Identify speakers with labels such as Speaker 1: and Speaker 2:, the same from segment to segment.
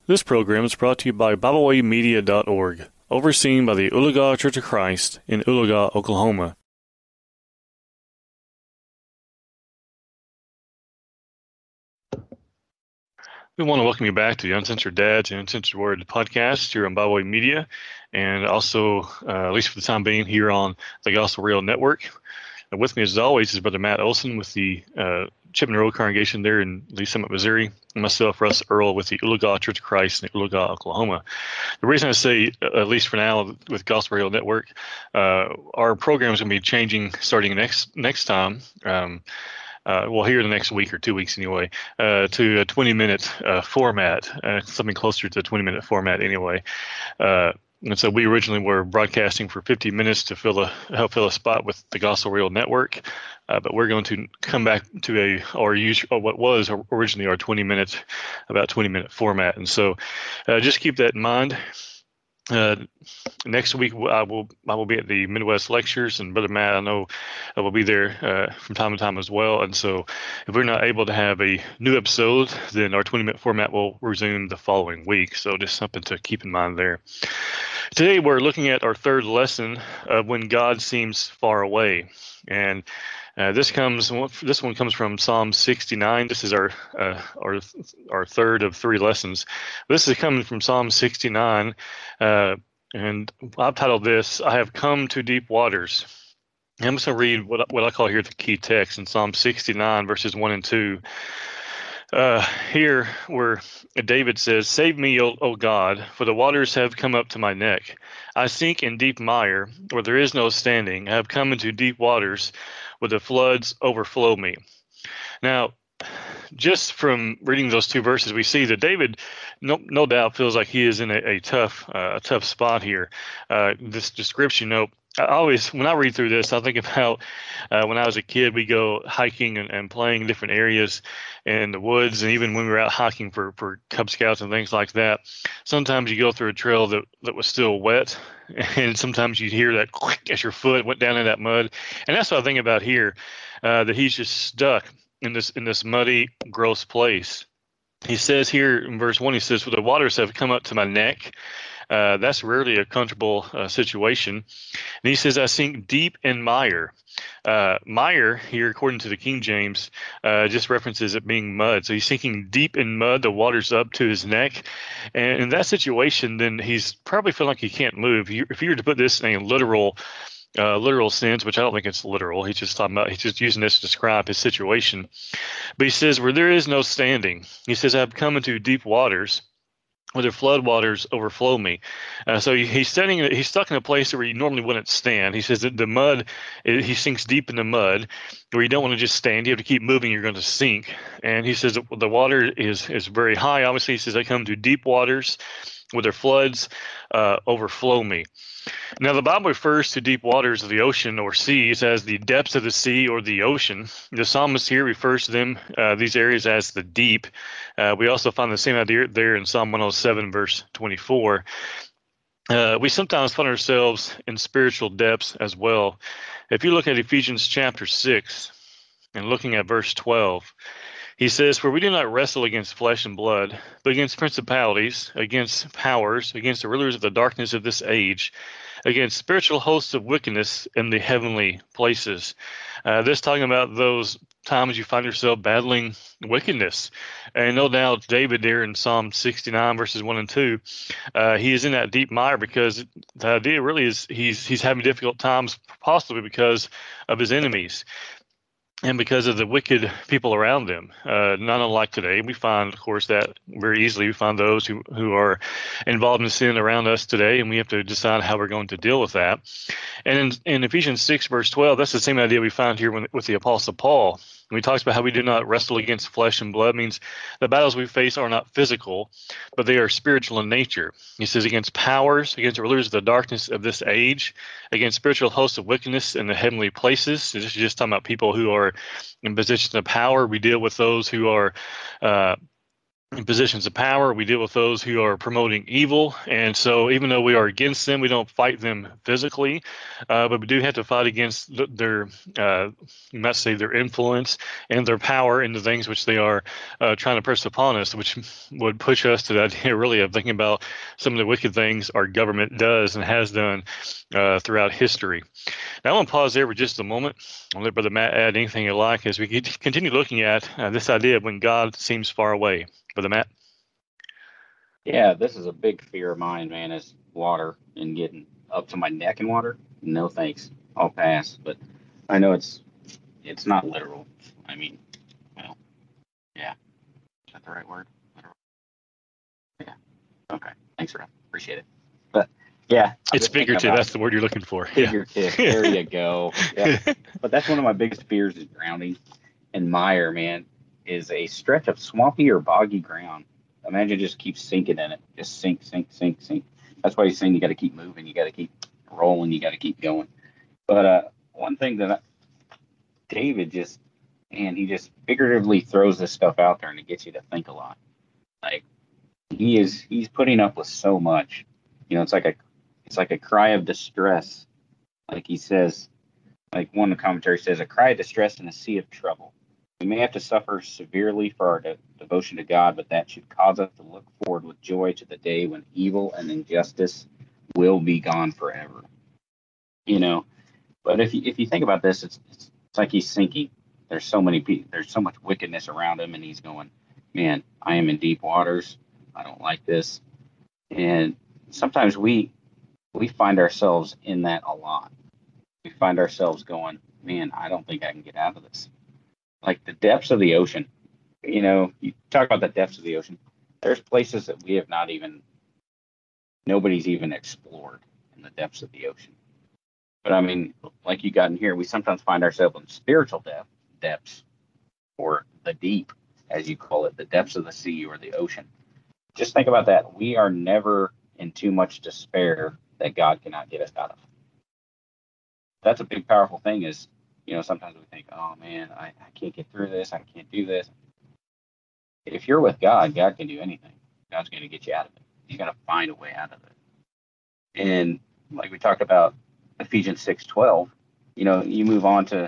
Speaker 1: This program is brought to you by BibleWayMedia.org, overseen by the Oologah Church of Christ in Oologah, Oklahoma. We want to welcome you back to the Uncensored Dads and Uncensored Word podcast here on Bible Way Media, and also, at least for the time being, here on the Gospel Radio Network. And with me, as always, is Brother Matt Olson with the Chipman Road congregation there in Lee Summit, Missouri, and myself, Russ Earl, with the Oologah Church of Christ in Oologah, Oklahoma. The reason I say, at least for now, with Gospel Radio Network, our program is going to be changing starting next time. Here in the next week or 2 weeks anyway, to a 20-minute format, something closer to a 20-minute format anyway. And so we originally were broadcasting for 50 minutes to help fill a spot with the Gospel Radio Network, but we're going to come back to what was originally our about 20-minute format. And so just keep that in mind. Next week I will be at the Midwest Lectures, and Brother Matt, I know, will be there from time to time as well. And so if we're not able to have a new episode, then our 20-minute format will resume the following week. So just something to keep in mind there. Today we're looking at our third lesson of When God Seems Far Away, and this one comes from Psalm 69. This is our third of three lessons. This is coming from Psalm 69, and I've titled this, "I Have Come to Deep Waters." And I'm just going to read what I call here the key text in Psalm 69, verses 1 and 2. Here, where David says, "Save me, O God, for the waters have come up to my neck. I sink in deep mire, where there is no standing. I have come into deep waters, where the floods overflow me." Now, just from reading those two verses, we see that David, no doubt, feels like he is in a tough spot here. This description, when I read through this, I think about when I was a kid, we go hiking and playing in different areas in the woods, and even when we were out hiking for Cub Scouts and things like that, sometimes you go through a trail that was still wet, and sometimes you'd hear that quick as your foot went down in that mud. And that's what I think about here, that he's just stuck in this muddy, gross place. He says here in verse 1, he says, "For the waters have come up to my neck." That's rarely a comfortable situation. And he says, "I sink deep in mire." Mire here, according to the King James, just references it being mud. So he's sinking deep in mud, the water's up to his neck. And in that situation, then he's probably feeling like he can't move. If you were to put this in a literal sense, which I don't think it's literal, he's just using this to describe his situation. But he says, "Where there is no standing," he says, "I have come into deep waters, where the flood waters overflow me." So he's stuck in a place where you normally wouldn't stand. He says that the mud, he sinks deep in the mud, where you don't want to just stand. You have to keep moving, you're going to sink. And he says that the water is very high. Obviously, he says, "I come to deep waters, where their floods overflow me." Now, the Bible refers to deep waters of the ocean or seas as the depths of the sea or the ocean. The psalmist here refers to them, these areas, as the deep. We also find the same idea there in Psalm 107, verse 24. We sometimes find ourselves in spiritual depths as well. If you look at Ephesians chapter 6 and looking at verse 12, he says, "For we do not wrestle against flesh and blood, but against principalities, against powers, against the rulers of the darkness of this age, against spiritual hosts of wickedness in the heavenly places." This talking about those times you find yourself battling wickedness. And no doubt David there in Psalm 69, verses 1 and 2, he is in that deep mire because the idea really is he's having difficult times, possibly because of his enemies and because of the wicked people around them. Not unlike today, we find, of course, that very easily we find those who are involved in sin around us today, and we have to decide how we're going to deal with that. And in Ephesians 6, verse 12, that's the same idea we find here with the Apostle Paul. When he talks about how we do not wrestle against flesh and blood, means the battles we face are not physical, but they are spiritual in nature. He says against powers, against the rulers of the darkness of this age, against spiritual hosts of wickedness in the heavenly places. This is just talking about people who are in positions of power. We deal with those who are in positions of power. We deal with those who are promoting evil. And so even though we are against them, we don't fight them physically, but we do have to fight against their, you might say, their influence and their power in the things which they are trying to press upon us, which would push us to the idea really of thinking about some of the wicked things our government does and has done throughout history. Now, I want to pause there for just a moment. I'll let Brother Matt add anything you like as we continue looking at this idea of when God seems far away. Brother Matt?
Speaker 2: Yeah, this is a big fear of mine, man, is water and getting up to my neck in water. No thanks. I'll pass. But I know it's not literal. I mean, well, yeah. Is that the right word? Literal. Yeah. Okay. Thanks, Rob. Appreciate it. But yeah, I'm
Speaker 1: It's
Speaker 2: just thinking
Speaker 1: figurative.
Speaker 2: about
Speaker 1: That's the word you're looking for. Yeah.
Speaker 2: figurative. There you go. Yeah. But that's one of my biggest fears is drowning. And mire, man, is a stretch of swampy or boggy ground. Imagine just keep sinking in it. Just sink, sink, sink, sink. That's why he's saying you got to keep moving. You got to keep rolling. You got to keep going. But one thing that David just, and he just figuratively throws this stuff out there and it gets you to think a lot. Like he's putting up with so much. It's like a cry of distress. Like he says, like one of the commentaries says, a cry of distress in a sea of trouble. We may have to suffer severely for our devotion to God, but that should cause us to look forward with joy to the day when evil and injustice will be gone forever. You know, but if you think about this, it's like he's sinking. There's so many people. There's so much wickedness around him, and he's going, man, I am in deep waters. I don't like this. And sometimes we find ourselves in that a lot. We find ourselves going, man, I don't think I can get out of this. Like the depths of the ocean. You talk about the depths of the ocean. There's places that we have not even, nobody's even explored in the depths of the ocean. But I mean, like you got in here, we sometimes find ourselves in spiritual depths, or the deep, as you call it, the depths of the sea or the ocean. Just think about that. We are never in too much despair that God cannot get us out of. That's a big, powerful thing is, sometimes we think, oh man, I can't get through this. I can't do this. If you're with God, God can do anything. God's going to get you out of it. He's going to find a way out of it. And like we talked about Ephesians 6:12, you move on to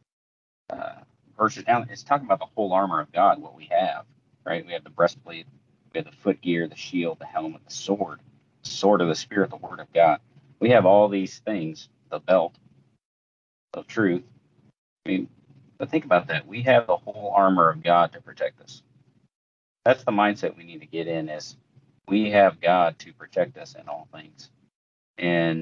Speaker 2: verses down. It's talking about the whole armor of God, what we have, right? We have the breastplate, we have the foot gear, the shield, the helmet, the sword of the Spirit, the word of God. We have all these things, the belt of truth. I mean, but think about that. We have the whole armor of God to protect us. That's the mindset we need to get in is we have God to protect us in all things. And,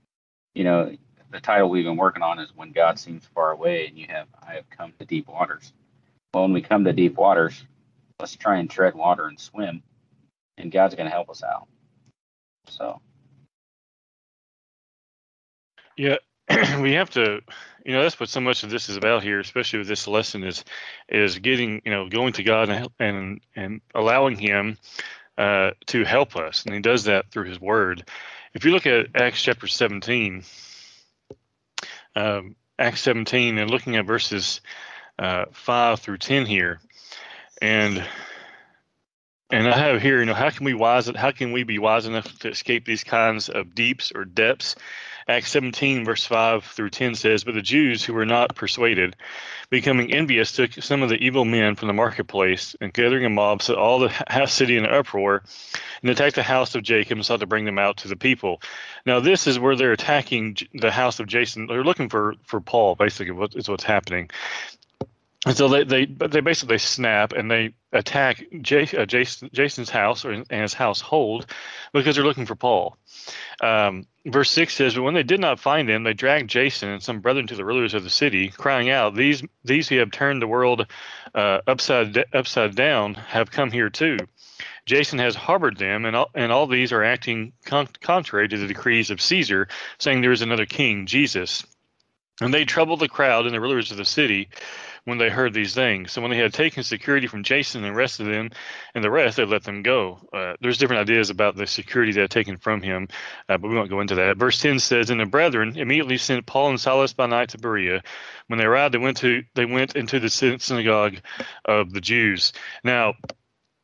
Speaker 2: the title we've been working on is When God Seems Far Away, and I have come to deep waters. Well, when we come to deep waters, let's try and tread water and swim, and God's going to help us out. So.
Speaker 1: Yeah, we have to, that's what so much of this is about here, especially with this lesson is getting, going to God and allowing Him to help us, and He does that through His Word. If you look at Acts chapter 17, Acts 17, and looking at verses 5 through 10 here, and I have here, how can we be wise enough to escape these kinds of deeps or depths? Acts 17, verse 5 through 10 says, But the Jews who were not persuaded, becoming envious, took some of the evil men from the marketplace, and gathering a mob, set all the city in an uproar, and attacked the house of Jacob and sought to bring them out to the people. Now, this is where they're attacking the house of Jason. They're looking for Paul, basically, is what's happening. And so they basically snap and they attack Jason's house and his household because they're looking for Paul. Verse 6 says, But when they did not find him, they dragged Jason and some brethren to the rulers of the city, crying out, These who have turned the world upside down have come here too. Jason has harbored them, and all these are acting contrary to the decrees of Caesar, saying there is another king, Jesus. And they troubled the crowd and the rulers of the city when they heard these things. So when they had taken security from Jason and the rest of them, and the rest, they let them go. There's different ideas about the security they had taken from him, but we won't go into that. Verse 10 says, And the brethren immediately sent Paul and Silas by night to Berea. When they arrived, they went into the synagogue of the Jews. Now,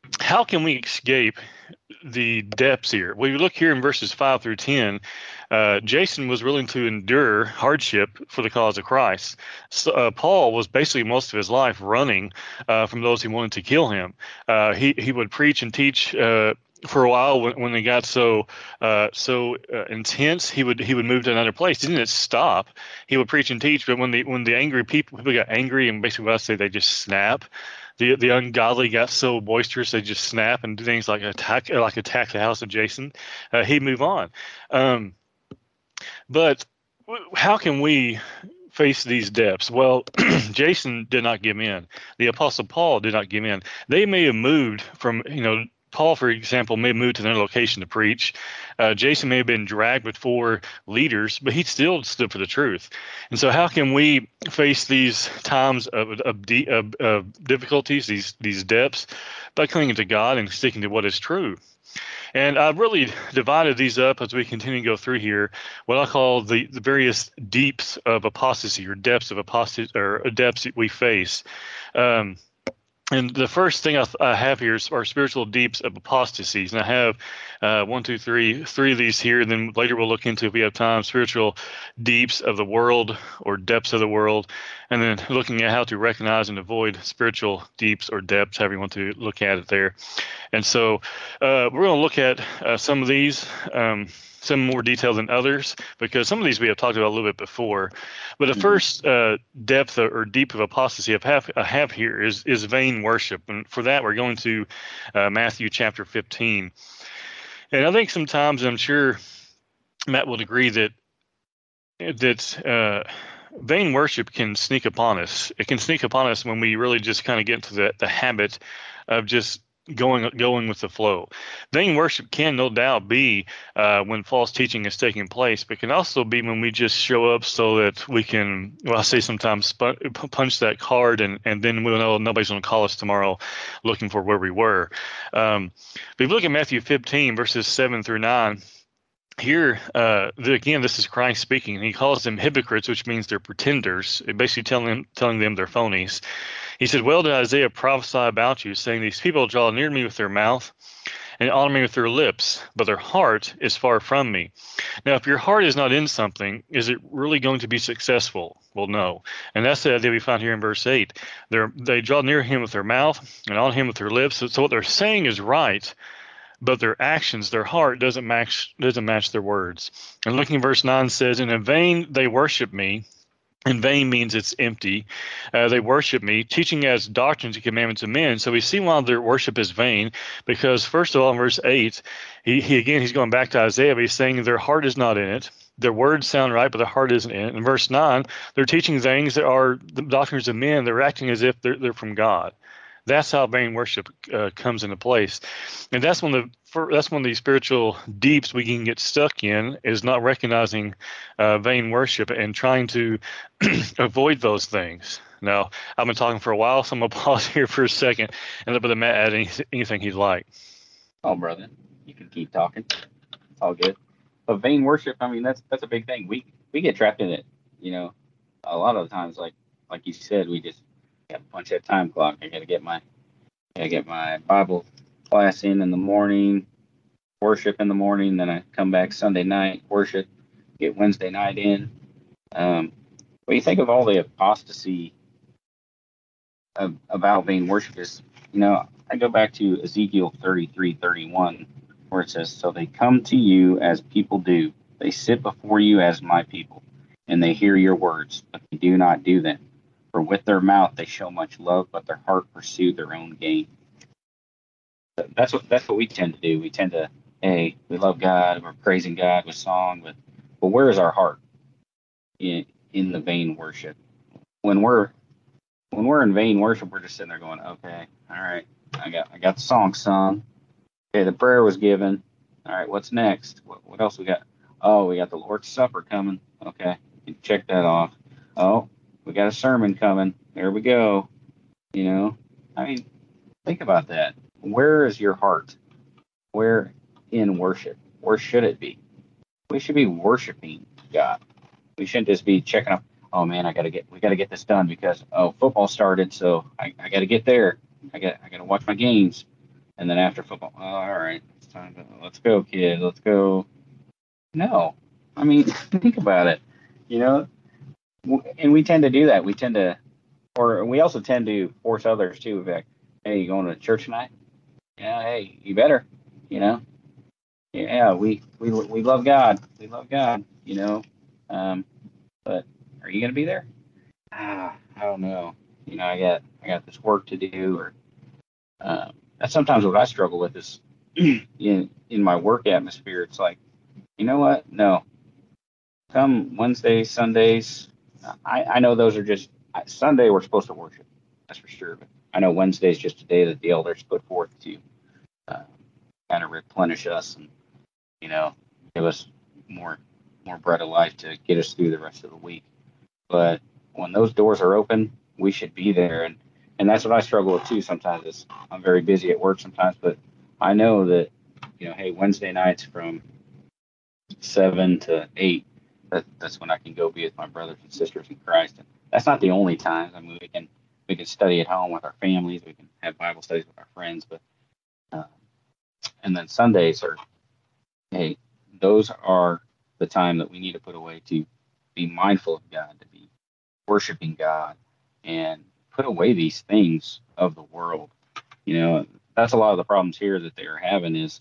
Speaker 1: how can we escape the depths here? Well, you look here in verses 5 through 10. Jason was willing to endure hardship for the cause of Christ. So, Paul was basically most of his life running from those who wanted to kill him. He would preach and teach. For a while, when it got so intense, he would move to another place. He didn't stop. He would preach and teach, but when the angry people got angry, and basically what I say, they just snap. The ungodly got so boisterous they just snap and do things like attack the house of Jason. He'd move on. Um, but how can we face these depths? Well, Jason did not give in. The Apostle Paul did not give in. They may have moved from, Paul, for example, may have moved to another location to preach. Jason may have been dragged before leaders, but he still stood for the truth. And so, how can we face these times of difficulties, these depths, by clinging to God and sticking to what is true? And I've really divided these up as we continue to go through here, what I call the various deeps of apostasy, or depths of apostasy, or depths that we face. And the first thing I have here are spiritual deeps of apostasies. And I have three of these here. And then later we'll look into, if we have time, spiritual deeps of the world, or depths of the world. And then looking at how to recognize and avoid spiritual deeps or depths, however you want to look at it there. And so we're going to look at some of these. Some more detail than others, because some of these we have talked about a little bit before. But the first depth or deep of apostasy I have here is vain worship. And for that, we're going to Matthew chapter 15. And I think sometimes, I'm sure Matt would agree, that vain worship can sneak upon us. It can sneak upon us when we really just kind of get into the habit of just going with the flow. Vain worship can no doubt be when false teaching is taking place, but can also be when we just show up so that we can, well, I say sometimes, punch that card, and then we'll know nobody's going to call us tomorrow looking for where we were. But if you look at Matthew 15, verses 7 through 9, here, again, this is Christ speaking. He calls them hypocrites, which means they're pretenders, basically telling them they're phonies. He said, "Well did Isaiah prophesy about you, saying, these people draw near me with their mouth and honor me with their lips, but their heart is far from me." Now, if your heart is not in something, is it really going to be successful? Well, no. And that's the idea we find here in verse 8. They draw near him with their mouth and honor him with their lips. So what they're saying is right, but their actions, their heart doesn't match their words. And looking at verse 9 says, "And in vain they worship me." In vain means it's empty. They worship me, teaching as doctrines and commandments of men. So we see why their worship is vain, because first of all, in verse 8, he's going back to Isaiah, but he's saying their heart is not in it. Their words sound right, but their heart isn't in it. In verse 9, they're teaching things that are the doctrines of men. They're acting as if they're from God. That's how vain worship comes into place, and that's one of the spiritual deeps we can get stuck in, is not recognizing vain worship and trying to avoid those things. Now, I've been talking for a while, so I'm gonna pause here for a second and let Matt add anything he'd like.
Speaker 2: Oh, brother, you can keep talking. It's all good. But vain worship, I mean, that's a big thing. We get trapped in it. A lot of the times, like you said, we just got to punch that time clock. I got to get my Bible class in the morning, worship in the morning, then I come back Sunday night, worship, get Wednesday night in. When you think of all the apostasy about vain worship, is, I go back to Ezekiel 33:31, where it says, "So they come to you as people do. They sit before you as my people, and they hear your words, but they do not do them. For with their mouth they show much love, but their heart pursue their own gain." That's what we tend to do. We tend to, hey, we love God, we're praising God with song, but where is our heart in the vain worship? When we're in vain worship, we're just sitting there going, okay, all right, I got the song sung. Okay, the prayer was given. All right, what's next? What else we got? Oh, we got the Lord's Supper coming. Okay, check that off. Oh, we got a sermon coming. There we go. I mean, think about that. Where is your heart? Where in worship? Where should it be? We should be worshiping God. We shouldn't just be checking up. Oh man, we got to get this done because football started, so I got to get there. I got to watch my games. And then after football, oh, all right, it's time to let's go, kid, let's go. No, I mean, think about it. You know, and we tend to do that. We tend to, or we also tend to force others too. Like, hey, you going to church tonight? Yeah, hey, you better. You know, yeah, we love God. We love God. You know, but are you gonna be there? I don't know. You know, I got this work to do, or that's sometimes what I struggle with is in my work atmosphere. It's like, you know what? No, come Wednesdays, Sundays. I know those are just Sunday. We're supposed to worship, that's for sure. But I know Wednesday's just a day that the elders put forth to uh, kind of replenish us and give us more more bread of life to get us through the rest of the week. But when those doors are open, we should be there. And that's what I struggle with too. Sometimes I'm very busy at work sometimes, but I know that, hey, Wednesday nights from 7 to 8, that's when I can go be with my brothers and sisters in Christ. And that's not the only time. I mean, we can study at home with our families. We can have Bible studies with our friends, but uh, and then Sundays are, hey, those are the time that we need to put away to be mindful of God, to be worshiping God, and put away these things of the world. That's a lot of the problems here that they're having is,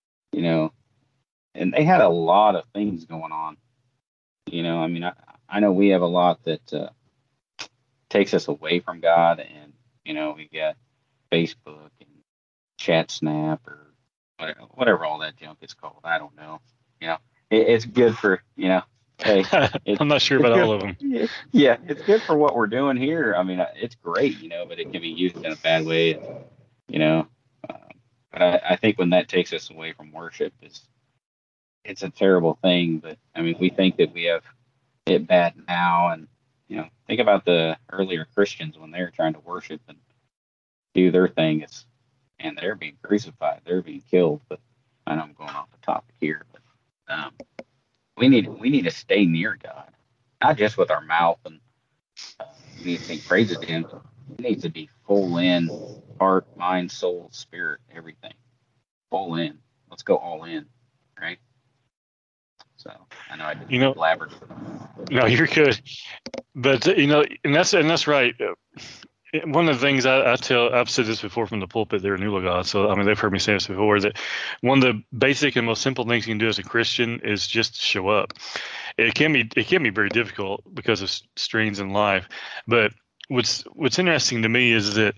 Speaker 2: and they had a lot of things going on. I mean, I know we have a lot that takes us away from God, and we got Facebook and Chat Snap or whatever all that junk is called. I don't know. It's good for hey,
Speaker 1: I'm not sure about all of them.
Speaker 2: Yeah, it's good for what we're doing here. I mean, it's great, but it can be used in a bad way, you know. But I think when that takes us away from worship, it's a terrible thing. But I mean, we think that we have it bad now, and think about the earlier Christians when they were trying to worship and do their thing. And they're being crucified, they're being killed. But I know I'm going off the topic here, but we need to stay near God, not just with our mouth and we need to sing praises to Him. It needs to be full in, heart, mind, soul, spirit, everything, full in. Let's go all in, right? So I know I didn't elaborate.
Speaker 1: No, you're good. But and that's right. One of the things I've said this before from the pulpit there in Ulaga, so I mean they've heard me say this before, that one of the basic and most simple things you can do as a Christian is just show up. It can be very difficult because of strains in life, but what's interesting to me is that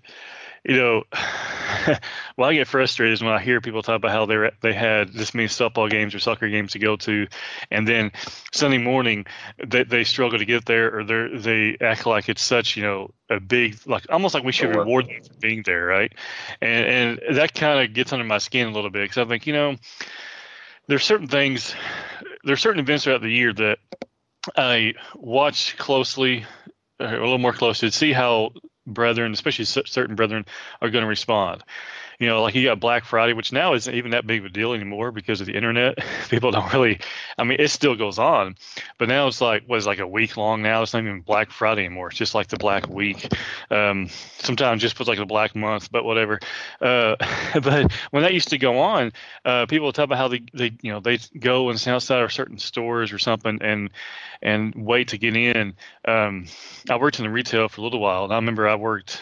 Speaker 1: well, I get frustrated when I hear people talk about how they had this many softball games or soccer games to go to, and then Sunday morning they struggle to get there, or they act like it's such a big, like almost like we should reward them for being there, right? And that kind of gets under my skin a little bit, because I think there's certain events throughout the year that I watch closely, a little more closely, to see how brethren, especially certain brethren, are going to respond. Like you got Black Friday, which now isn't even that big of a deal anymore because of the internet. People don't really, I mean, it still goes on, but now it's like a week long now. It's not even Black Friday anymore. It's just like the Black Week. Sometimes just puts like a Black Month, but whatever. But when that used to go on, people would talk about how they go and stand outside of certain stores or something and wait to get in. I worked in the retail for a little while, and I remember I worked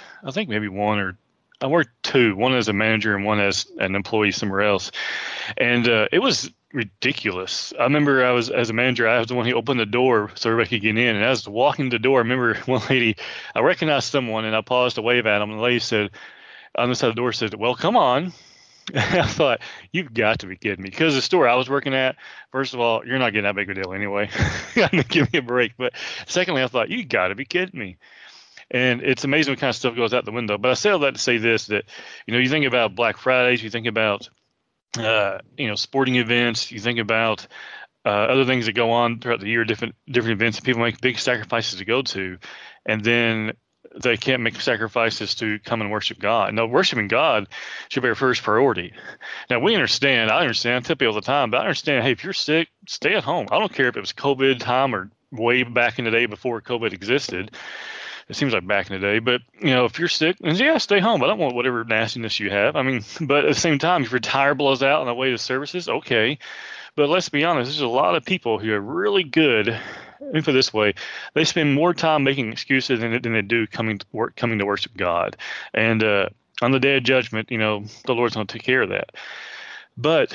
Speaker 1: two, one as a manager and one as an employee somewhere else. And it was ridiculous. I remember as a manager, I was the one who opened the door so everybody could get in. And as I was walking the door, I remember one lady, I recognized someone and I paused to wave at them. And the lady said, on the side of the door, said, "Well, come on." And I thought, you've got to be kidding me. Because the store I was working at, first of all, you're not getting that big of a deal anyway. Give me a break. But secondly, I thought, you got to be kidding me. And it's amazing what kind of stuff goes out the window. But I say all that to say this, that, you think about Black Fridays, you think about, sporting events, you think about other things that go on throughout the year, different events that people make big sacrifices to go to, and then they can't make sacrifices to come and worship God. No, worshiping God should be our first priority. Now, I understand, I tell people all the time, but I understand, hey, if you're sick, stay at home. I don't care if it was COVID time or way back in the day before COVID existed. It seems like back in the day. But, if you're sick, then yeah, stay home. I don't want whatever nastiness you have. I mean, but at the same time, if your tire blows out on the way to services, okay. But let's be honest, there's a lot of people who are really good. Let me put it this way: they spend more time making excuses than they do coming to worship God. And on the day of judgment, the Lord's going to take care of that. But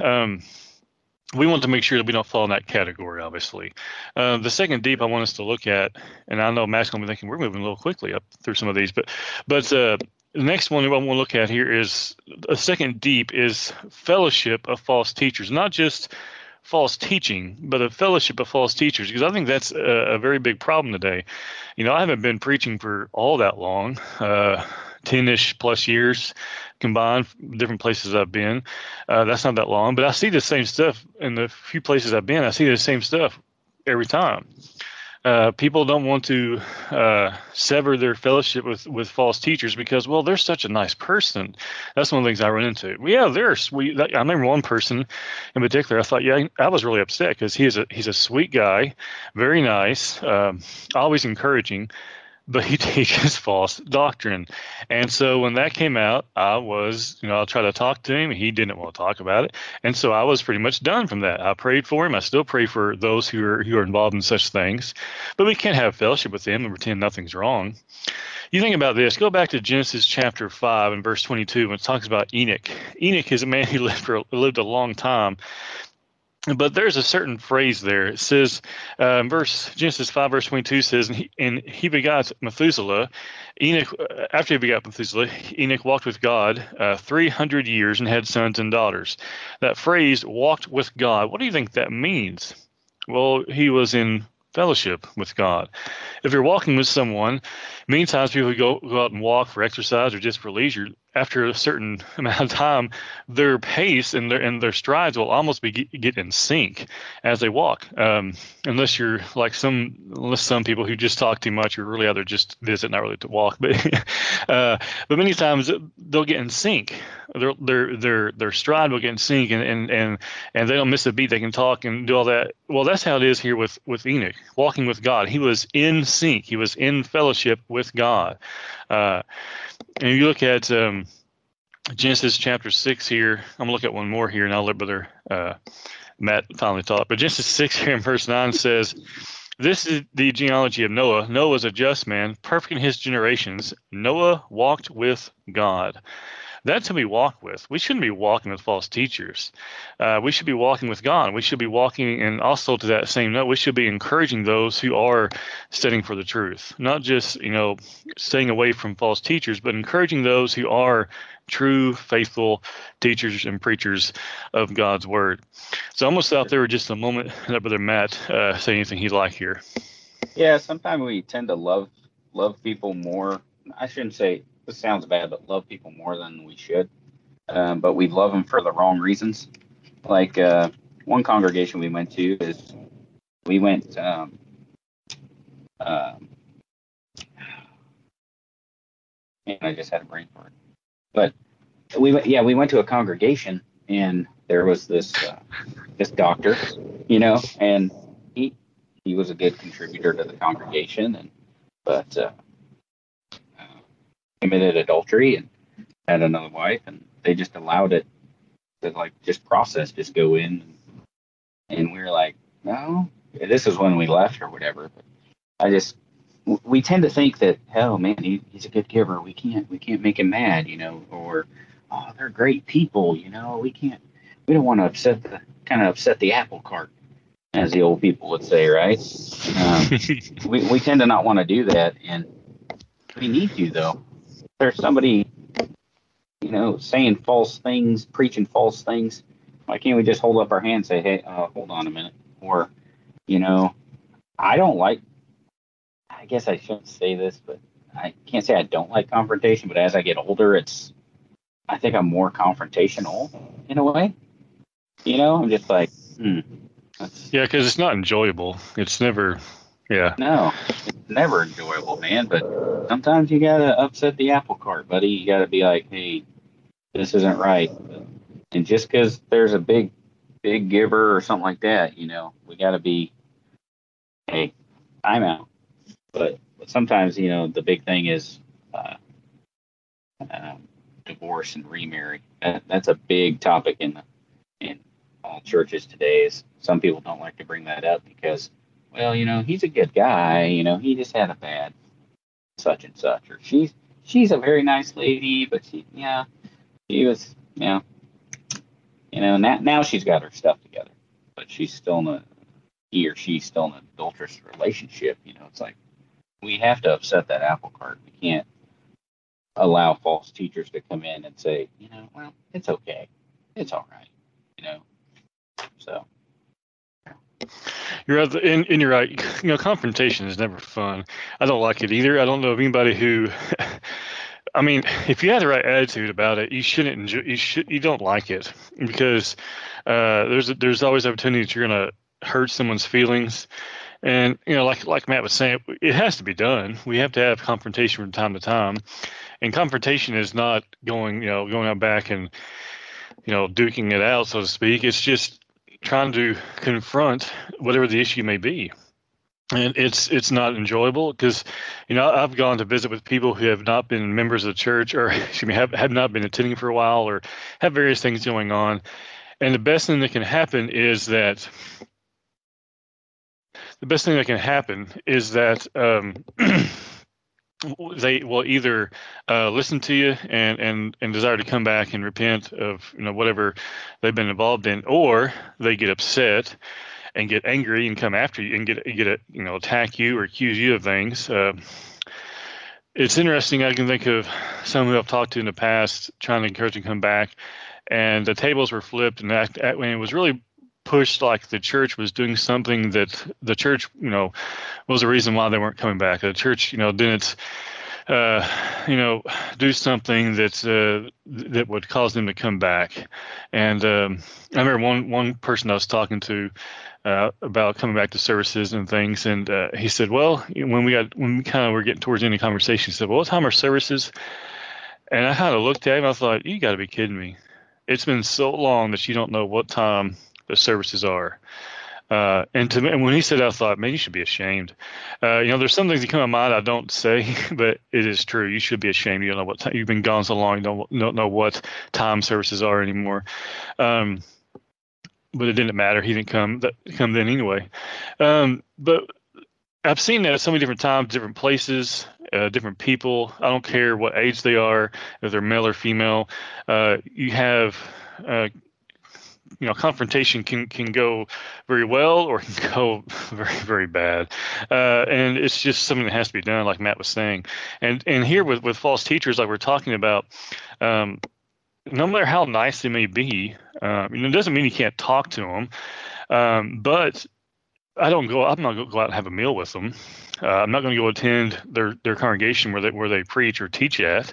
Speaker 1: we want to make sure that we don't fall in that category, obviously. The second deep I want us to look at, and I know Matt's going to be thinking we're moving a little quickly up through some of these, but the next one I want to look at here is a second deep is fellowship of false teachers, not just false teaching, but a fellowship of false teachers, because I think that's a very big problem today. I haven't been preaching for all that long, 10-ish plus years combined, different places I've been. That's not that long, but I see the same stuff in the few places I've been. I see the same stuff every time. People don't want to sever their fellowship with false teachers because, well, they're such a nice person. That's one of the things I run into. Yeah, they're sweet. I remember one person in particular. I thought, yeah, I was really upset because he's a sweet guy, very nice, always encouraging. But he teaches false doctrine. And so when that came out, I tried to talk to him. He didn't want to talk about it. And so I was pretty much done from that. I prayed for him. I still pray for those who are involved in such things. But we can't have fellowship with them and pretend nothing's wrong. You think about this. Go back to Genesis chapter 5 and verse 22 when it talks about Enoch. Enoch is a man who lived a long time. But there's a certain phrase there. It says, Genesis 5, verse 22 says, and he begot Methuselah. Enoch, after he begot Methuselah, Enoch walked with God 300 years and had sons and daughters. That phrase, walked with God, what do you think that means? Well, he was in fellowship with God. If you're walking with someone, many times people go out and walk for exercise or just for leisure. After a certain amount of time, their pace and their strides will almost get in sync as they walk. Unless you're like some people who just talk too much, or really either just visit, not really to walk. But many times they'll get in sync. Their stride will get in sync, and they don't miss a beat. They can talk and do all that. Well, that's how it is here with Enoch, walking with God. He was in sync. He was in fellowship with God. And you look at Genesis chapter 6 here. I'm going to look at one more here, and I'll let Brother Matt finally talk. But Genesis 6 here in verse 9 says, this is the genealogy of Noah. Noah was a just man, perfect in his generations. Noah walked with God. That's who we walk with. We shouldn't be walking with false teachers. We should be walking with God. We should be walking, and also to that same note, we should be encouraging those who are studying for the truth. Not just, staying away from false teachers, but encouraging those who are true, faithful teachers and preachers of God's word. So I'm going to stop there just a moment and let Brother Matt say anything he'd like here.
Speaker 2: Yeah, sometimes we tend to love people more. I shouldn't say, this sounds bad, but love people more than we should. But we love them for the wrong reasons. Like one congregation we went to is we went man, I just had a brain fart. But we went to a congregation, and there was this doctor, and he was a good contributor to the congregation, but committed adultery and had another wife, and they just allowed it to just go in, and we were like, no, this is when we left or whatever. But we tend to think that, oh man, he's a good giver. We can't make him mad, or oh, they're great people, we don't want to upset the apple cart, as the old people would say, right? We tend to not want to do that, and we need to, though. There's somebody, saying false things, preaching false things. Why can't we just hold up our hand and say, hey, hold on a minute? Or, I guess I shouldn't say this, but I can't say I don't like confrontation, but as I get older, I think I'm more confrontational in a way. I'm just like,
Speaker 1: Yeah, because it's not enjoyable. It's never, yeah.
Speaker 2: No, it's never enjoyable, man. But sometimes you got to upset the apple cart, buddy. You got to be like, hey, this isn't right. And just because there's a big giver or something like that, we got to be, hey, I'm out. But But sometimes, the big thing is divorce and remarry. That's a big topic in churches today. Is some people don't like to bring that up because, well, he's a good guy. He just had a bad such and such, or she's a very nice lady, but she was, now she's got her stuff together, but he or she's still in an adulterous relationship. It's like we have to upset that apple cart. We can't allow false teachers to come in and say, well, it's okay, it's all right, So
Speaker 1: You're right, and you're right. Confrontation is never fun. I don't like it either. I don't know of anybody who. I mean, if you have the right attitude about it, you shouldn't enjoy. You don't like it because there's always opportunity that you're gonna hurt someone's feelings. And like Matt was saying, it has to be done. We have to have confrontation from time to time, and confrontation is not going out back and duking it out, so to speak. It's just trying to confront whatever the issue may be. And it's not enjoyable because, I've gone to visit with people who have not been members of the church, or excuse me, have not been attending for a while, or have various things going on. And the best thing that can happen is that they will either listen to you and desire to come back and repent of whatever they've been involved in, or they get upset and get angry and come after you and attack you or accuse you of things. It's interesting. I can think of some who I've talked to in the past trying to encourage them to come back, and the tables were flipped, and when it was really pushed like the church was doing something that the church, was the reason why they weren't coming back. The church, didn't, do something that would cause them to come back. And I remember one person I was talking to about coming back to services and things, and he said, well, when we kind of were getting towards the end of the conversation, he said, well, what time are services? And I kind of looked at him. I thought, you got to be kidding me. It's been so long that you don't know what time the services are. And when he said that, I thought, man, you should be ashamed. There's some things that come to mind I don't say, but it is true. You should be ashamed. You don't know what time, you've been gone so long, you don't know what time services are anymore. But it didn't matter. He didn't come then anyway. But I've seen that at so many different times, different places, different people. I don't care what age they are, if they're male or female. You have confrontation can go very well or can go very, very bad. And it's just something that has to be done, like Matt was saying. And here with false teachers, like we're talking about, no matter how nice they may be, it doesn't mean you can't talk to them. But I'm not going to go out and have a meal with them. I'm not going to go attend their congregation where they preach or teach at.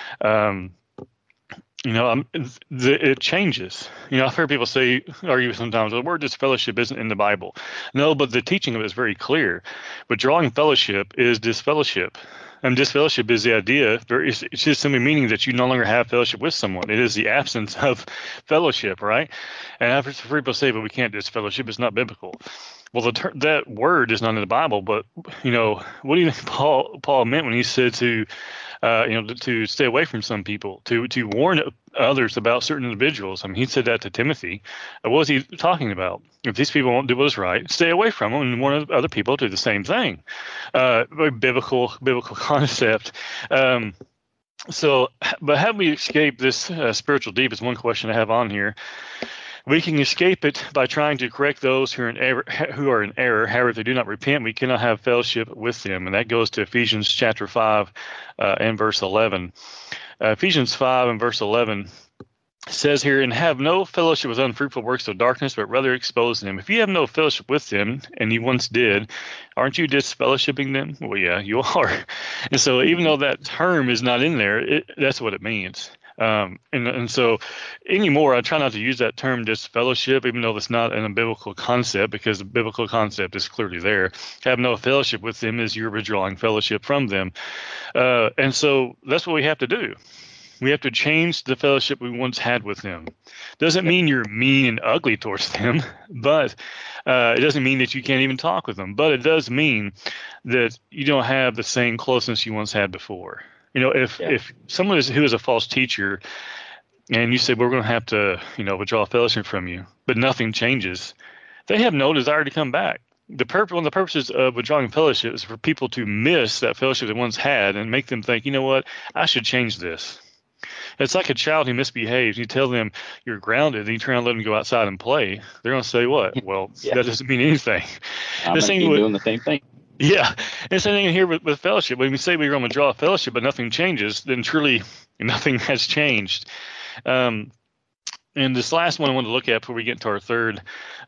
Speaker 1: It changes. I've heard people argue sometimes, the word disfellowship isn't in the Bible. No, but the teaching of it is very clear. But drawing fellowship is disfellowship. And disfellowship is the idea. It's just simply meaning that you no longer have fellowship with someone. It is the absence of fellowship, right? And I've heard people say, but we can't disfellowship. It's not biblical. Well, that word is not in the Bible, but what do you think Paul meant when he said to stay away from some people, to warn others about certain individuals? I mean, he said that to Timothy. What was he talking about? If these people won't do what is right, stay away from them and warn other people to do the same thing. Very biblical concept. But how do we escape this spiritual deep is one question I have on here. We can escape it by trying to correct those who are in error. However, if they do not repent, we cannot have fellowship with them. And that goes to Ephesians chapter 5 and verse 11. Ephesians 5 and verse 11 says here, and have no fellowship with unfruitful works of darkness, but rather expose them. If you have no fellowship with them, and you once did, aren't you disfellowshipping them? Well, yeah, you are. And so even though that term is not in there, that's what it means. And so anymore, I try not to use that term disfellowship, even though it's not an unbiblical concept, because the biblical concept is clearly there. Have no fellowship with them is you're withdrawing fellowship from them. And so that's what we have to do. We have to change the fellowship we once had with them. Doesn't mean you're mean and ugly towards them, but it doesn't mean that you can't even talk with them. But it does mean that you don't have the same closeness you once had before. If someone who is a false teacher, and you say, we're going to have to, withdraw fellowship from you, but nothing changes, they have no desire to come back. One of the purposes of withdrawing fellowship is for people to miss that fellowship they once had and make them think, you know what, I should change this. It's like a child who misbehaves. You tell them you're grounded, and you try and let them go outside and play. They're going to say what? Well, that doesn't mean anything.
Speaker 2: I'm doing the same thing.
Speaker 1: Yeah. And same thing here with fellowship. When we say we're going to withdraw fellowship, but nothing changes, then truly nothing has changed. And this last one I want to look at before we get into our third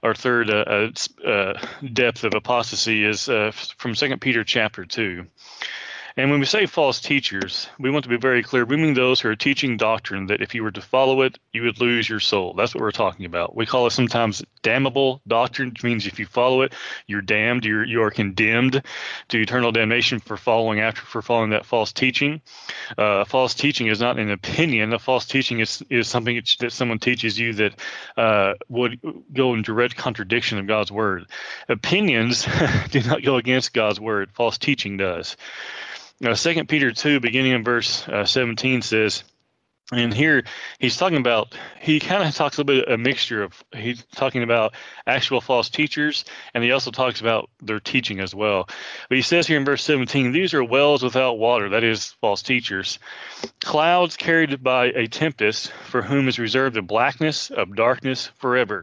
Speaker 1: depth of apostasy is from 2 Peter chapter 2. And when we say false teachers, we want to be very clear. We mean those who are teaching doctrine that if you were to follow it, you would lose your soul. That's what we're talking about. We call it sometimes damnable doctrine, which means if you follow it, you're damned. You are condemned to eternal damnation for following that false teaching. False teaching is not an opinion. A false teaching is something that someone teaches you that would go in direct contradiction of God's word. Opinions do not go against God's word. False teaching does. 2 Peter 2, beginning in verse 17 says, and here he kind of talks a little bit a mixture of, he's talking about actual false teachers, and he also talks about their teaching as well. But he says here in verse 17, these are wells without water, that is false teachers, clouds carried by a tempest, for whom is reserved the blackness of darkness forever.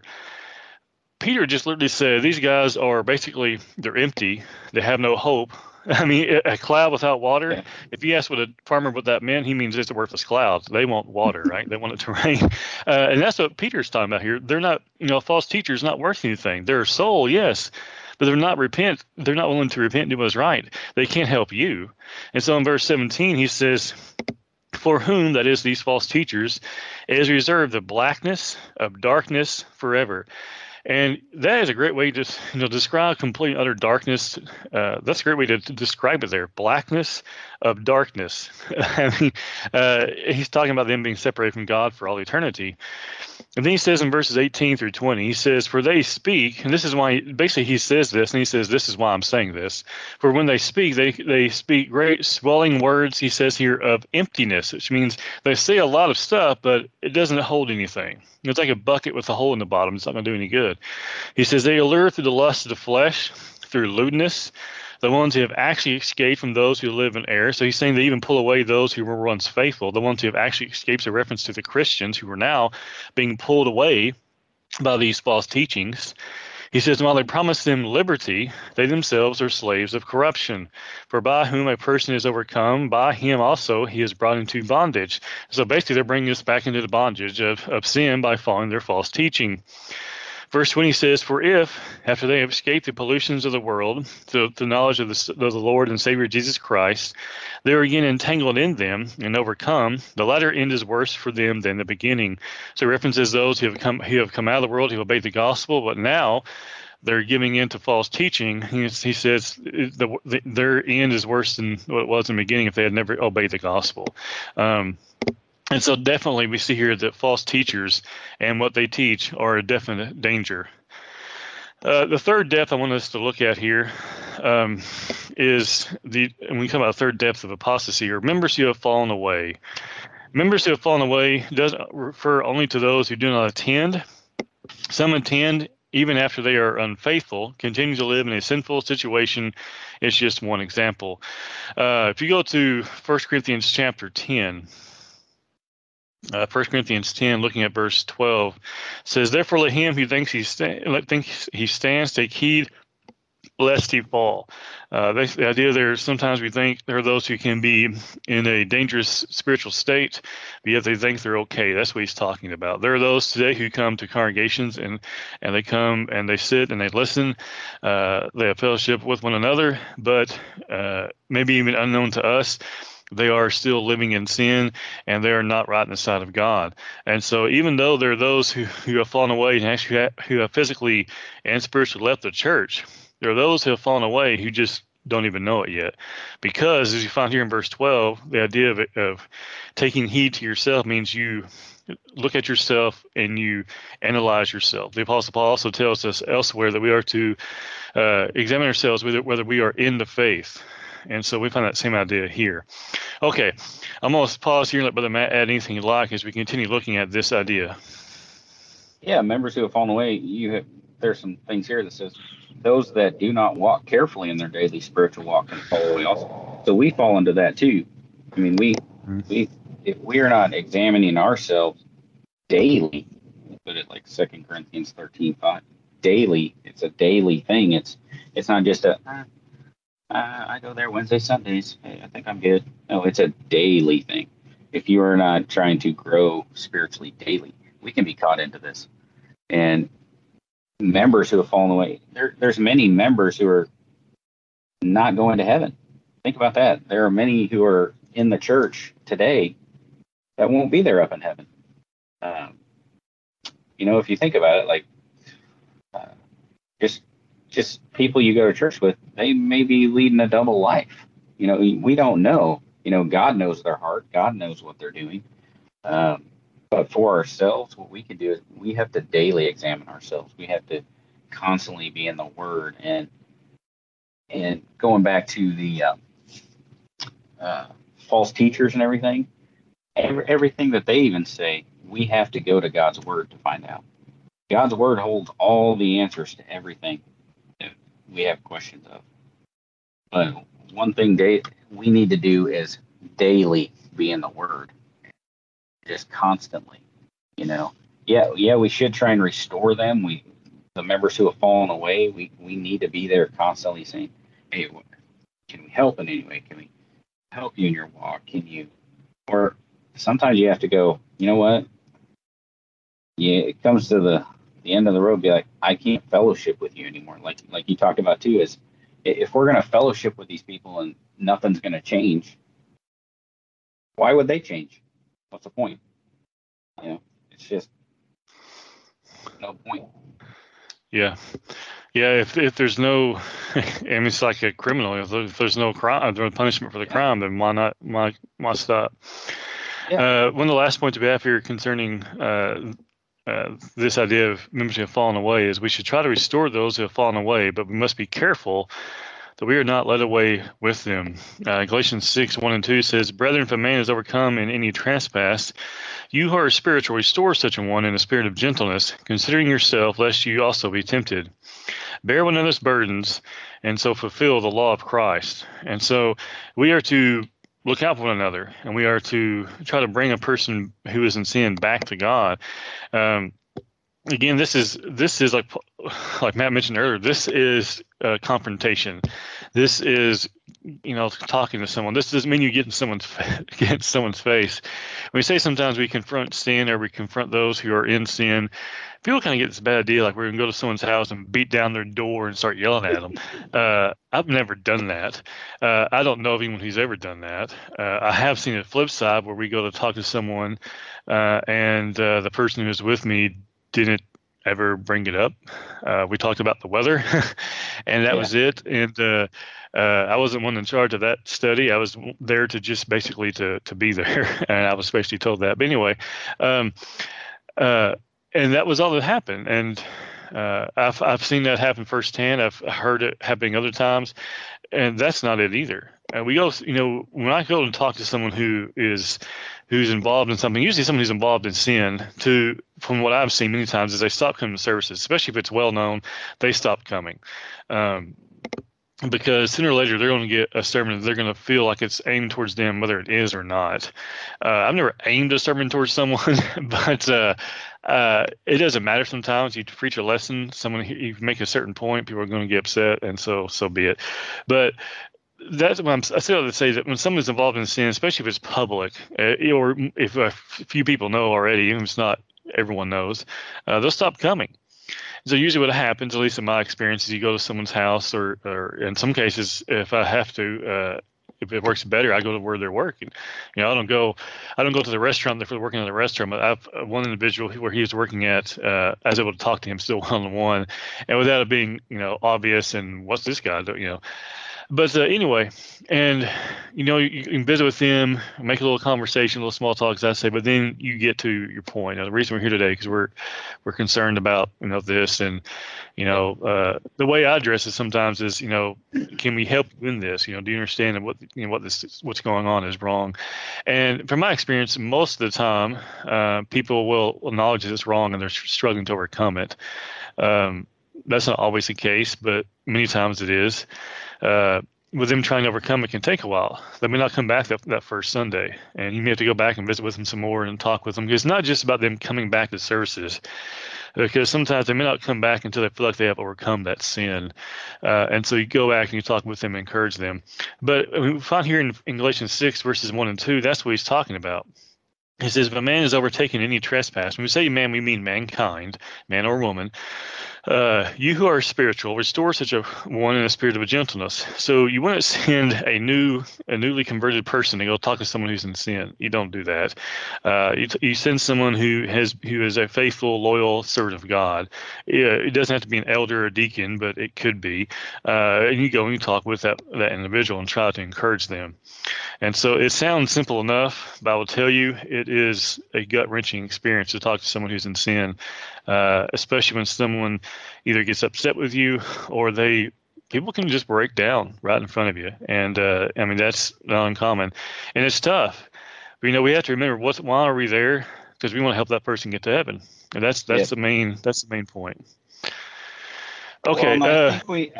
Speaker 1: Peter just literally said these guys are basically, they're empty, they have no hope. I mean, a cloud without water, yeah. If you ask what a farmer what that meant, he means it's a worthless cloud. They want water, right? They want it to rain. And that's what Peter's talking about here. They're not, false teachers not worth anything. They're a soul, yes, but they're not willing to repent and do what's right. They can't help you. And so in verse 17, he says, for whom, that is these false teachers, is reserved the blackness of darkness forever. And that is a great way to describe complete and utter darkness. That's a great way to describe it there. Blackness of darkness. I mean, he's talking about them being separated from God for all eternity. And then he says in verses 18 through 20, he says, for they speak, and this is why, basically he says this, and he says, this is why I'm saying this. For when they speak, they speak great swelling words, he says here, of emptiness, which means they say a lot of stuff, but it doesn't hold anything. It's like a bucket with a hole in the bottom. It's not going to do any good. He says, they allure through the lust of the flesh, through lewdness, the ones who have actually escaped from those who live in error. So he's saying they even pull away those who were once faithful. The ones who have actually escaped is a reference to the Christians who are now being pulled away by these false teachings. He says, while they promise them liberty, they themselves are slaves of corruption. For by whom a person is overcome, by him also he is brought into bondage. So basically they're bringing us back into the bondage of sin by following their false teaching. Verse 20 says, for if, after they have escaped the pollutions of the world, the knowledge of the Lord and Savior Jesus Christ, they are again entangled in them and overcome, the latter end is worse for them than the beginning. So it references those who have come out of the world, who obeyed the gospel, but now they're giving in to false teaching. He says their end is worse than what it was in the beginning if they had never obeyed the gospel. And so definitely we see here that false teachers and what they teach are a definite danger. The third depth I want us to look at here is and we come about third depth of apostasy, or members who have fallen away. Members who have fallen away doesn't refer only to those who do not attend. Some attend even after they are unfaithful, continue to live in a sinful situation. It's just one example. If you go to 1 Corinthians chapter 10, 1 Corinthians 10, looking at verse 12, says, therefore let him who thinks he stands take heed lest he fall. The idea there is sometimes we think there are those who can be in a dangerous spiritual state, but yet they think they're okay. That's what he's talking about. There are those today who come to congregations and they come and they sit and they listen. They have fellowship with one another, but maybe even unknown to us, they are still living in sin, and they are not right in the sight of God. And so even though there are those who have fallen away and actually who have physically and spiritually left the church, there are those who have fallen away who just don't even know it yet. Because as you find here in verse 12, the idea of taking heed to yourself means you look at yourself and you analyze yourself. The Apostle Paul also tells us elsewhere that we are to examine ourselves whether we are in the faith. And so we find that same idea here. Okay, I'm going to pause here and let Brother Matt add anything he'd like as we continue looking at this idea.
Speaker 2: Yeah, members who have fallen away, there's some things here that says those that do not walk carefully in their daily spiritual walk can fall away also. So we fall into that too. I mean, we if we are not examining ourselves daily, put it like 2 Corinthians 13:5, daily, it's a daily thing. It's not just I go there Wednesday, Sundays. Hey, I think I'm good. No, it's a daily thing. If you are not trying to grow spiritually daily, we can be caught into this. And members who have fallen away, there's many members who are not going to heaven. Think about that. There are many who are in the church today that won't be there up in heaven. If you think about it, like just people you go to church with, they may be leading a double life. We don't know. God knows their heart. God knows what they're doing. But for ourselves, what we can do is we have to daily examine ourselves. We have to constantly be in the Word. And going back to the false teachers and everything, everything that they even say, we have to go to God's Word to find out. God's Word holds all the answers to everything that we have questions of. But one thing we need to do is daily be in the Word, just constantly. Yeah, we should try and restore them. The members who have fallen away, we need to be there constantly saying, hey, can we help in any way? Can we help you in your walk? Or sometimes you have to go, you know what? Yeah, it comes to the end of the road, be like, I can't fellowship with you anymore. Like you talked about too, is if we're going to fellowship with these people and nothing's going to change, why would they change? What's the point? It's just no point.
Speaker 1: Yeah. If there's no, it's like a criminal. If there's no crime, no punishment for the crime, then why not? Why stop? Yeah. One of the last points we have here concerning this idea of members who have fallen away is we should try to restore those who have fallen away, but we must be careful that we are not led away with them. Galatians 6:1-2 says, Brethren, if a man is overcome in any trespass, you who are spiritual, restore such a one in a spirit of gentleness, considering yourself, lest you also be tempted. Bear one another's burdens, and so fulfill the law of Christ. And so we are to look out for one another, and we are to try to bring a person who is in sin back to God. Again, this is like Matt mentioned earlier. This is confrontation. This is talking to someone. This doesn't mean you get in someone's face. We say sometimes we confront sin or we confront those who are in sin. People kind of get this bad idea like we're gonna go to someone's house and beat down their door and start yelling at them. I've never done that. I don't know of anyone who's ever done that. I have seen a flip side where we go to talk to someone and the person who is with me didn't ever bring it up. We talked about the weather, and that was it. And I wasn't one in charge of that study. I was there to just basically to be there, and I was basically told that. But anyway, and that was all that happened. And I've seen that happen firsthand. I've heard it happening other times, and that's not it either. We go, when I go and talk to someone who's involved in something, usually someone who's involved in sin, from what I've seen many times, is they stop coming to services, especially if it's well known, they stop coming. Because sooner or later they're going to get a sermon they're going to feel like it's aimed towards them, whether it is or not. I've never aimed a sermon towards someone, but it doesn't matter sometimes. You preach a lesson, you make a certain point, people are going to get upset, and so be it. But that's what I still have to say, that when someone's involved in sin, especially if it's public, or if a few people know already, even if it's not everyone knows, they'll stop coming. So usually what happens, at least in my experience, is you go to someone's house, or in some cases, if I have to, if it works better, I go to where they're working. I don't go to the restaurant if they're working at the restaurant. But I've one individual where he was working at, I was able to talk to him still one-on-one, and without it being obvious and what's this guy doing, But anyway, and you can visit with them, make a little conversation, a little small talk, as I say. But then you get to your point. Now, the reason we're here today because we're concerned about this, and the way I address it sometimes is can we help you in this? Do you understand that what's going on is wrong? And from my experience, most of the time, people will acknowledge that it's wrong and they're struggling to overcome it. That's not always the case, but many times it is. With them trying to overcome it can take a while. They may not come back that first Sunday, and you may have to go back and visit with them some more and talk with them. Because it's not just about them coming back to services, because sometimes they may not come back until they feel like they have overcome that sin. And so you go back and you talk with them and encourage them. But we find here in Galatians 6, verses 1 and 2, that's what he's talking about. He says, if a man is overtaken any trespass, when we say man, we mean mankind, man or woman. You who are spiritual, restore such a one in a spirit of gentleness. So you wouldn't send a newly converted person to go talk to someone who's in sin. You don't do that. You send someone who is a faithful, loyal servant of God. It doesn't have to be an elder or deacon, but it could be. And you go and you talk with that individual and try to encourage them. And so it sounds simple enough, but I will tell you it is a gut-wrenching experience to talk to someone who's in sin, especially when someone either gets upset with you or people can just break down right in front of you. And that's not uncommon. And it's tough. But, we have to remember why are we there? Because we want to help that person get to heaven. And that's the main point. Okay.
Speaker 2: Well,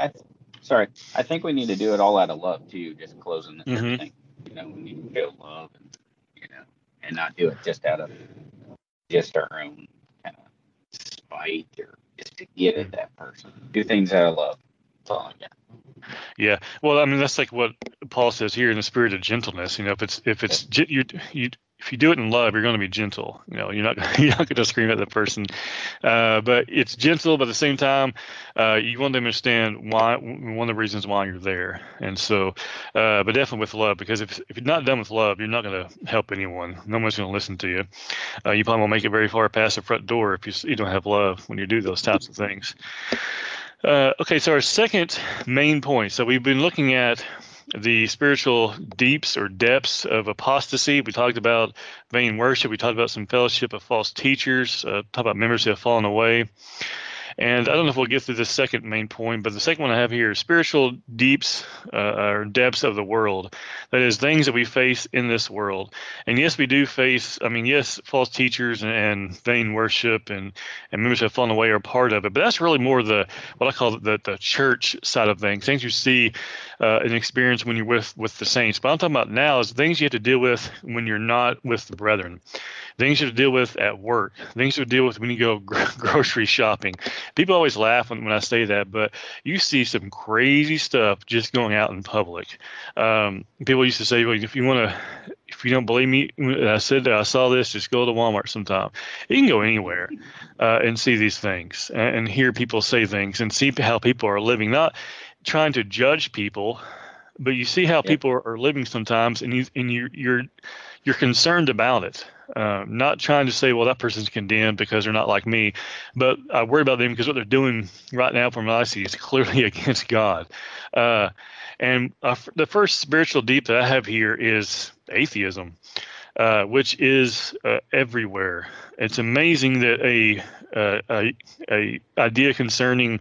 Speaker 2: I think we need to do it all out of love too, just closing everything. We need to feel love and not do it just out of just our own kind of spite or just to get at that person. Do things out of love. That's all I got.
Speaker 1: Yeah. Well, that's like what Paul says here in the spirit of gentleness. If you do it in love, you're going to be gentle. You're not going to scream at the person, but it's gentle. But at the same time, you want them to understand why. One of the reasons why you're there, and so, but definitely with love. Because if you're not done with love, you're not going to help anyone. No one's going to listen to you. You probably won't make it very far past the front door if you don't have love when you do those types of things. Okay, so our second main point. So we've been looking at the spiritual deeps or depths of apostasy. We talked about vain worship. We talked about some fellowship of false teachers. Talked about members who have fallen away. And I don't know if we'll get through the second main point, but the second one I have here is spiritual deeps or depths of the world. That is, things that we face in this world. And yes, we do face, false teachers and vain worship and members who have fallen away are part of it. But that's really more what I call the church side of things you see and experience when you're with the saints. But I'm talking about now is things you have to deal with when you're not with the brethren. Things you have to deal with at work. Things you have to deal with when you go grocery shopping. People always laugh when I say that, but you see some crazy stuff just going out in public. People used to say, well, if you don't believe me, I said that I saw this, just go to Walmart sometime. You can go anywhere and see these things and hear people say things and see how people are living, not trying to judge people, but you see how people are living sometimes, and you're concerned about it. Not trying to say, well, that person's condemned because they're not like me, but I worry about them because what they're doing right now from what I see is clearly against God. And the first spiritual deep that I have here is atheism, which is everywhere. It's amazing that a idea concerning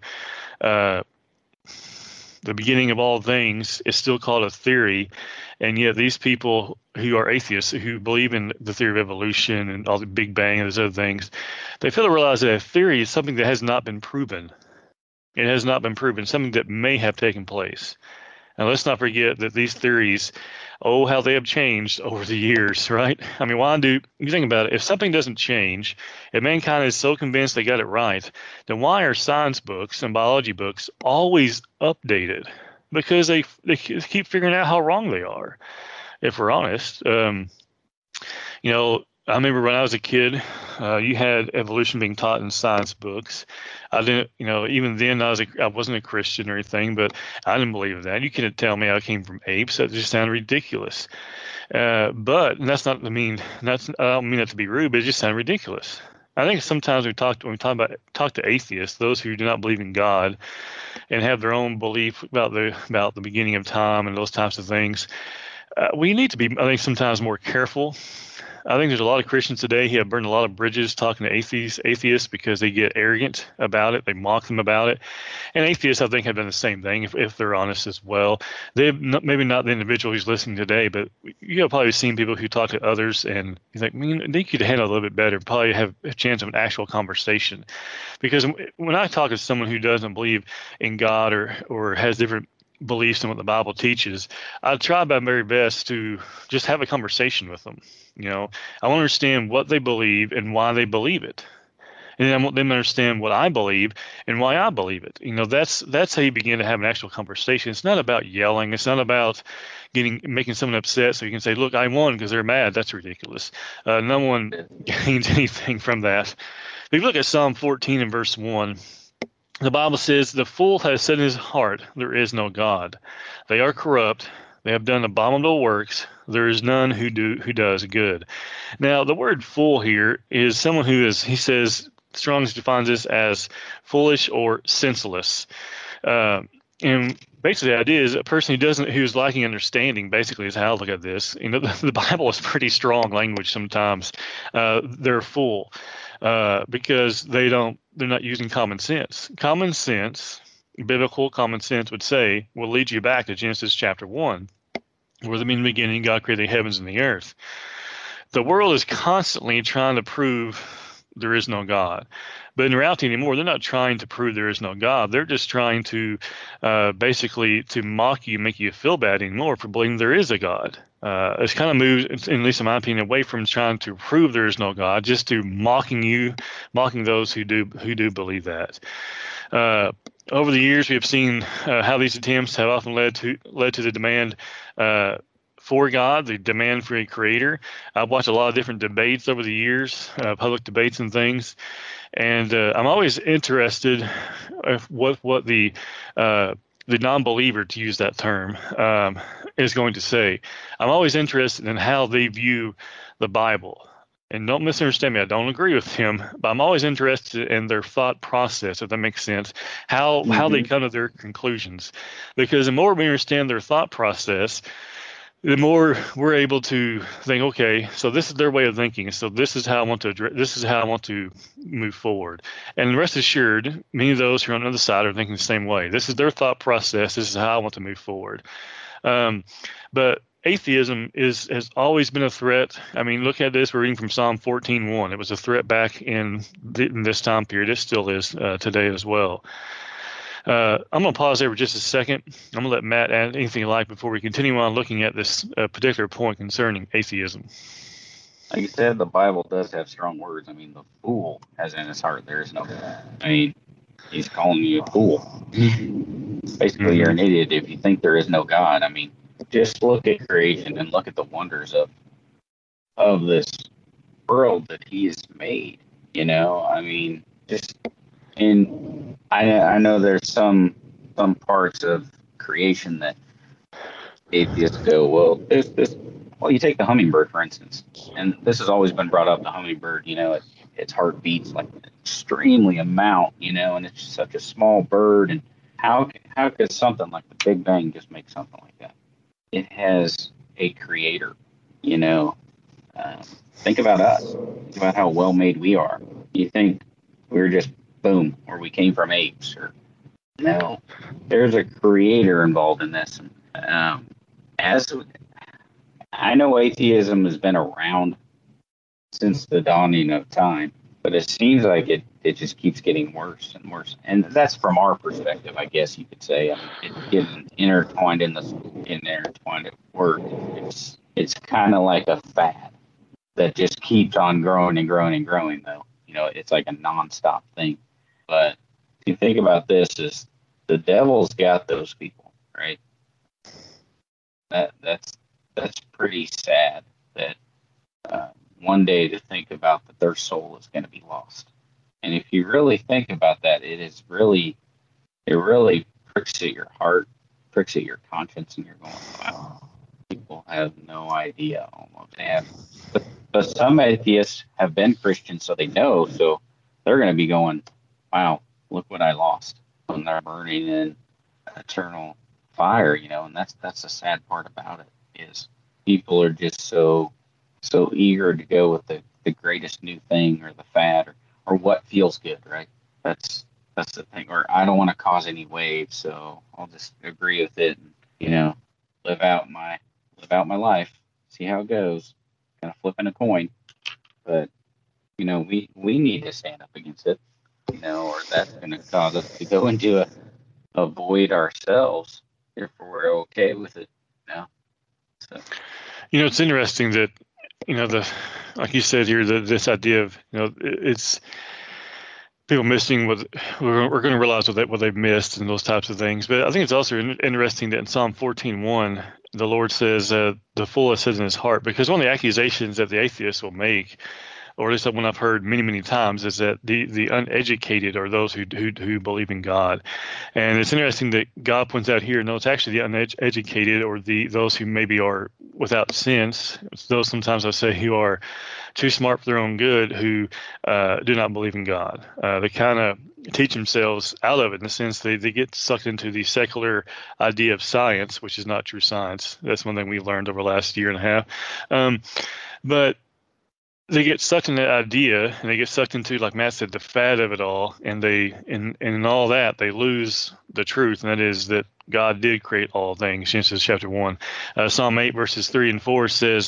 Speaker 1: the beginning of all things is still called a theory, and yet these people who are atheists, who believe in the theory of evolution and all the Big Bang and those other things, they fail to realize that a theory is something that has not been proven. It has not been proven, something that may have taken place. And let's not forget that these theories, how they have changed over the years, right? You think about it, if something doesn't change, if mankind is so convinced they got it right, then why are science books and biology books always updated? Because they keep figuring out how wrong they are, if we're honest. I remember when I was a kid, you had evolution being taught in science books. I didn't, even then I wasn't a Christian or anything, but I didn't believe that. You couldn't tell me I came from apes. That just sounded ridiculous. But that's not, I don't mean that to be rude, but it just sounded ridiculous. I think sometimes when we talk to atheists, those who do not believe in God and have their own belief about the beginning of time and those types of things, we need to be, I think, sometimes more careful. I think there's a lot of Christians today who have burned a lot of bridges talking to atheists because they get arrogant about it. They mock them about it. And atheists, I think, have done the same thing if they're honest as well. They've maybe not the individual who's listening today, but you have probably seen people who talk to others and you think, they could handle it a little bit better, probably have a chance of an actual conversation. Because when I talk to someone who doesn't believe in God or has different beliefs in what the Bible teaches, I try my very best to just have a conversation with them. I want to understand what they believe and why they believe it. And I want them to understand what I believe and why I believe it. That's how you begin to have an actual conversation. It's not about yelling. It's not about making someone upset so you can say, look, I won because they're mad. That's ridiculous. No one gains anything from that. If you look at Psalm 14 and verse 1, the Bible says, the fool has said in his heart, there is no God. They are corrupt. They have done abominable works. There is none who does good. Now, the word fool here is someone who is, he says, Strong's defines this as foolish or senseless. And basically the idea is a person who's lacking understanding, basically, is how I look at this. The Bible is pretty strong language sometimes. They're fool because they're not using common sense. Common sense, biblical common sense would say, will lead you back to Genesis chapter 1, where in the beginning God created the heavens and the earth. The world is constantly trying to prove there is no God. But in reality anymore, they're not trying to prove there is no God. They're just trying to basically to mock you, make you feel bad anymore for believing there is a God. It's kind of moved, at least in my opinion, away from trying to prove there is no God, just to mocking those who do believe that. Over the years, we have seen how these attempts have often led to the demand for God, the demand for a creator. I've watched a lot of different debates over the years, public debates and things, and I'm always interested in what the non-believer, to use that term, is going to say. I'm always interested in how they view the Bible. And don't misunderstand me, I don't agree with him, but I'm always interested in their thought process, if that makes sense, how they come to their conclusions. Because the more we understand their thought process, the more we're able to think, okay, so this is their way of thinking. So this is how I want to move forward. And rest assured, many of those who are on the other side are thinking the same way. This is their thought process. This is how I want to move forward. But atheism has always been a threat. I mean, look at this. We're reading from Psalm 14:1. It was a threat back in this time period. It still is today as well. I'm going to pause there for just a second. I'm going to let Matt add anything you like before we continue on looking at this particular point concerning atheism.
Speaker 2: Like you said, the Bible does have strong words. I mean, the fool has in his heart there is no God. I mean, he's calling you a fool. Basically, you're an idiot if you think there is no God. I mean, just look at creation and look at the wonders of this world that he has made. I mean, just in I know there's some parts of creation that atheists go, well, well, you take the hummingbird, for instance, and this has always been brought up, the hummingbird, its heart beats like an extremely amount, and it's such a small bird, and how could something like the Big Bang just make something like that? It has a creator, think about us. Think about how well made we are. You think we're just boom, or we came from apes, or no? There's a creator involved in this. As I know, atheism has been around since the dawning of time, but it seems like it just keeps getting worse and worse. And that's from our perspective, I guess you could say. I mean, it's getting intertwined at work. It's kind of like a fad that just keeps on growing and growing and growing, though. It's like a nonstop thing. But if you think about this, is the devil's got those people, right? That's pretty sad that one day to think about that their soul is going to be lost. And if you really think about that, it really pricks at your heart, pricks at your conscience, and you're going, wow, people have no idea almost. But some atheists have been Christians, so they know. So they're going to be going, wow, look what I lost when they're burning in eternal fire, and that's the sad part about it is people are just so eager to go with the greatest new thing or the fad or what feels good, right? That's the thing. Or I don't want to cause any waves, so I'll just agree with it and, live out my life, see how it goes, kind of flipping a coin. But, we need to stand up against it, or that's going to cause us to go into a void ourselves if we're okay with it. So.
Speaker 1: It's interesting that, like you said here, this idea of, it's people missing what we're going to realize what they've missed and those types of things. But I think it's also interesting that in Psalm 14:1, the Lord says, the fool has said in his heart, because one of the accusations that the atheists will make, or at least one I've heard many, many times, is that the uneducated are those who believe in God. And it's interesting that God points out here, no, it's actually the uneducated or those who maybe are without sense, those sometimes I say who are too smart for their own good, who do not believe in God. They kind of teach themselves out of it in the sense they get sucked into the secular idea of science, which is not true science. That's one thing we learned over the last year and a half. But they get sucked in that idea, and they get sucked into, like Matt said, the fad of it all, and in all that they lose the truth, and that is that God did create all things. Genesis chapter 1, Psalm 8 verses 3 and 4 says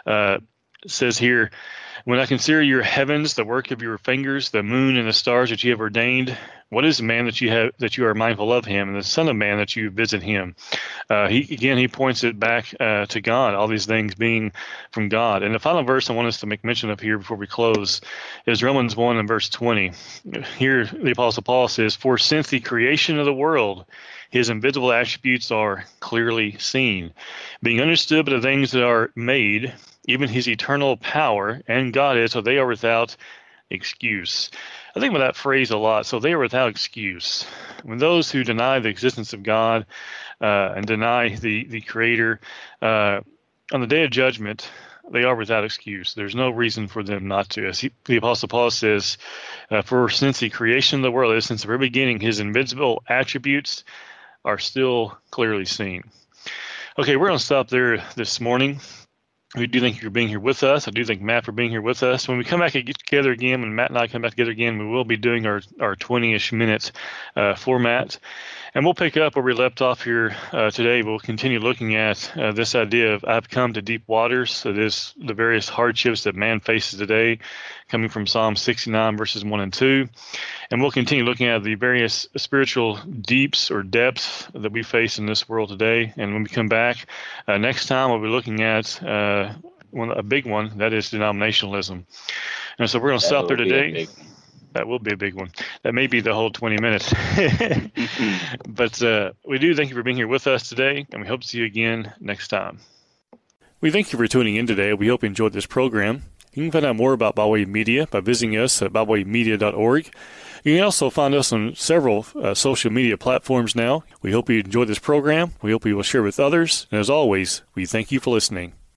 Speaker 1: here, when I consider your heavens, the work of your fingers, the moon and the stars that you have ordained, what is man that you are mindful of him, and the son of man that you visit him? He points it back to God, all these things being from God. And the final verse I want us to make mention of here before we close is Romans 1 and verse 20. Here the Apostle Paul says, for since the creation of the world, his invisible attributes are clearly seen, being understood by the things that are made, even his eternal power and Godhead, so they are without excuse. I think about that phrase a lot. So they are without excuse. When those who deny the existence of God and deny the Creator on the day of judgment, they are without excuse. There's no reason for them not to. As the Apostle Paul says, for since the creation of the world, since the very beginning, his invincible attributes are still clearly seen. Okay, we're going to stop there this morning. We do thank you for being here with us. I do thank Matt for being here with us. When we come back and get together again, when Matt and I come back together again, we will be doing our 20-ish minute format. And we'll pick up where we left off here today. We'll continue looking at this idea of I've come to deep waters. That is the various hardships that man faces today, coming from Psalm 69, verses 1 and 2. And we'll continue looking at the various spiritual deeps or depths that we face in this world today. And when we come back next time, we'll be looking at a big one, that is denominationalism. And so we're going to stop there today. That will be a big one. That may be the whole 20 minutes. But we do thank you for being here with us today, and we hope to see you again next time. We thank you for tuning in today. We hope you enjoyed this program. You can find out more about Byway Media by visiting us at bywaymedia.org. You can also find us on several social media platforms now. We hope you enjoyed this program. We hope you will share with others. And as always, we thank you for listening.